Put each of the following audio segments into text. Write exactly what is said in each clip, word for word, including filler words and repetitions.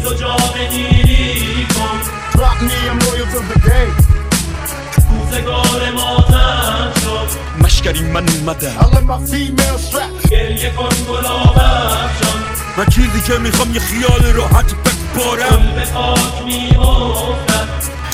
میز و جام نیلی کن. Drop me, I'm loyal to the game. روزگار ماتم شد مشکری من اومدم I let my female strap. گریه کن گلابم جان. من چیزی که میخوام یه خیال راحت بسپارم. گل به خاک میافتد.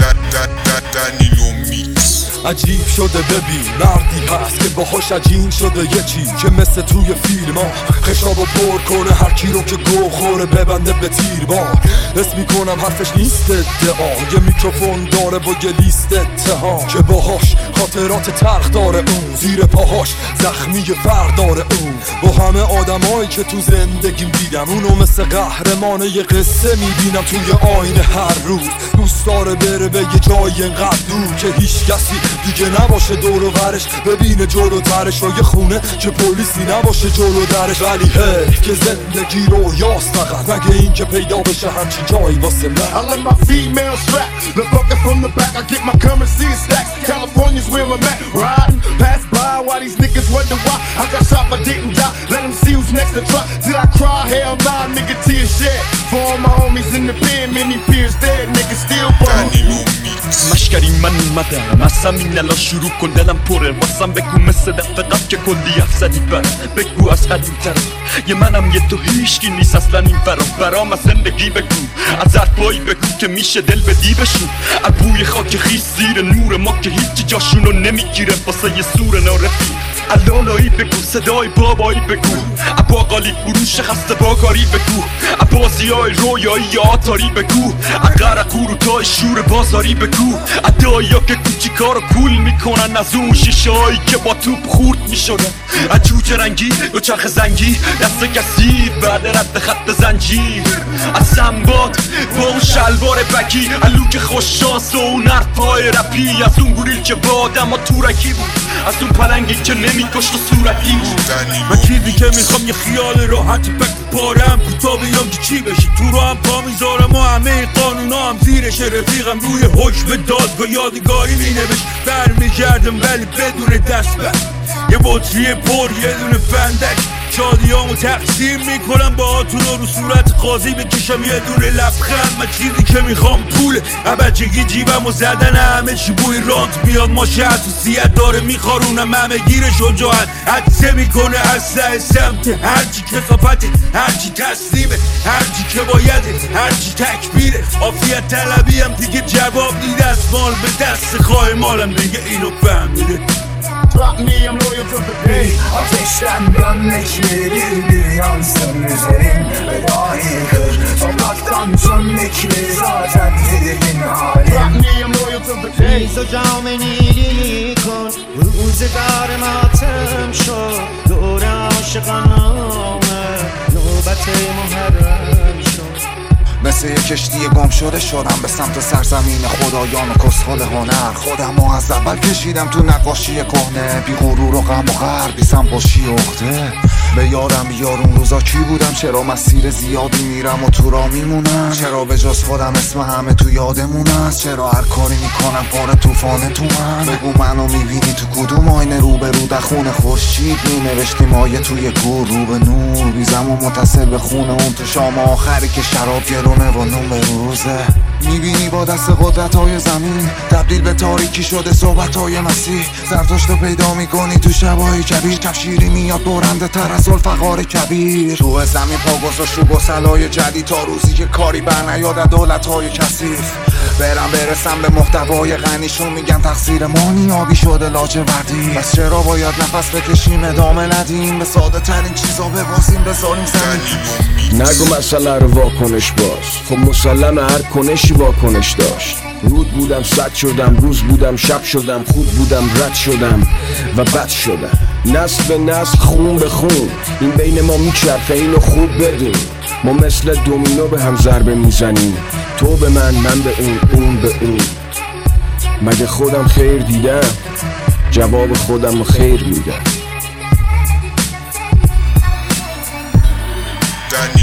دنیلو میکس. عجیب شده ببین مردی هست که باهاش عجین شده یه چی که مثل توی فیلم ها خشابو پر کنه هر کی رو که گو خوره ببنده به تیر بار. حس میکنم حرفش نیست ادعا، یه میکروفون داره با یه لیست اتهام که باهاش خاطرات تلخ داره اون، زیر پاهاش زخمی فرد داره اون. با همه آدمایی که تو زندگیم دیدم اونو مثل قهرمان یه قصه میبینم توی آینه هر روز. دوست داره بره به یه جای اینقدر دور که هیچ کسی دیگه نباشه دور و برش، ببینه جلوترش و یه خونه که پلیسی نباشه جلو درش. ولی هی که زندگی رو یاست فقط مگه این که پیدا بشه همچین جایی واسه من. I let my female strap. The bucket from the back, I get my currency in stacks. California's where I'm at. Riding pass by while these niggas wonder why I got shot but didn't die. Let them see who's next to try. Did I cry? Hell nah, nigga, tears shed. For all my homies in the pen, many peers dead. Niggas still دنیلو میکس. مشکری من اومدم از همین الان شروع کن دلم پره واسم بگو مثل دفعه قبل که کلی حرف زدی بر بگو از قدیم ترم یه منم یه تو هیشکی نیست اصلا این برام برام از زندگی بگو از حرفایی بگو که میشه دل بدی بشون از بوی خاک خیس زیر نور ما که هیچی جاشونو نمیگیره واسه یه سور نارفی علالایی بگو صدای بابایی بگو باقالی فروش خسته باگاری بگو بازی های رویایی آتاری بگو قرقور و تای شور بازاری بگو ادایی ها که کوچیکا رو کول میکنن از اون شیشه هایی که با توپ خورد میشونن از جوجه رنگی و چرخ زنگی دست کسی بعد رد خط زنجیر از سنباد با اون شلوار بگی الوک خوششانس و اون حرفای رپی از اون گوریل که با آدم ها تورکی بود از اون پلنگی که نمیکشت و صورتی بود من چیزی که میخوام یه خیال راحت بسپارم کوتا بیام که چی بشه تو رو هم پا میذارم و همه قانونا هم زیرش رفیقم روی حکم دادگاه یادگاری مینوشت برمیگردم ولی بدون دست بر یه بطری پر یه دونه فندک شادیامو تقسیم میکنم با هاتون رو صورت قاضی بکشم یه دونه لبخند من چیزی که میخوام پوله بچگی جیبمو زدن همه چی بوی رانت میاد ما شهر تو سیت داره میخارونم همه گیر شجاعت حدسه میکنه از سه سمت هرچی کسافته هرچی تسلیمه هرچی که بایده هرچی تکبیره عافیت طلبی هم دیگه جواب نیده از مال به دست خواه maalem دیگه اینو فهمیده. Drop me, I'm loyal to the game. Ateşten gömlekleri bir yansın üzerin ve dahi kır Topraktan çömlekli zaten tedirgin halim Drop me, I'm loyal to the game. میز و جام نیلی کن روزگار ماتم شد دور عاشقانه نوبت محرم شد مثل یه کشتی گم شده شدم به سمت سرزمین خدایان و کسخال هنر خودم رو از اول کشیدم تو نقاشی کهنه بی غرور و غم و غر بی سنباشی اخته به یادم بیار اون روزا کی بودم چرا مسیر زیادی میرم و تو را میمونم چرا به جز خودم اسم همه تو یادمون است چرا هر کاری میکنم پاره توفانه تو من بگو منو میبینی تو کدوم آینه رو به رو در خونه خورشید مینوشتیم آیه توی گور رو به نور بیزم و متصل به خونه اون تو شام آخری که شراب گرونه و نون به روزه میبینی با دست قدرت های زمین تبدیل به تاریکی شده صحبت های مسیح زرتشت رو پیدا میکنی تو شبای کبیر کفشیری میاد برنده تر از الفقار کبیر تو زمین پا گذاشت رو گسلای جدید تا روزی که کاری بر نیاد دولت های کثیف برم برسم به محتوای غنیشون میگن تقصیر ما نیابی شده لاجوردی پس چرا باید نفس بکشیم ادامه ندیم به ساده ترین چیزا ببازیم بذاریم زمین نگو مسئله رو واکنش باز خب مسلمه هر کنشی واکنش داشت رود بودم صد شدم روز بودم شب شدم خوب بودم رد شدم و بد شدم نسل به نسل خون به خون این بین ما میچرخه اینو خوب بدون ما مثل دومینو به هم ضربه میزنیم تو به من من به اون اون به اون مگه خودم خیر دیدم جواب خودم رو خیر میدم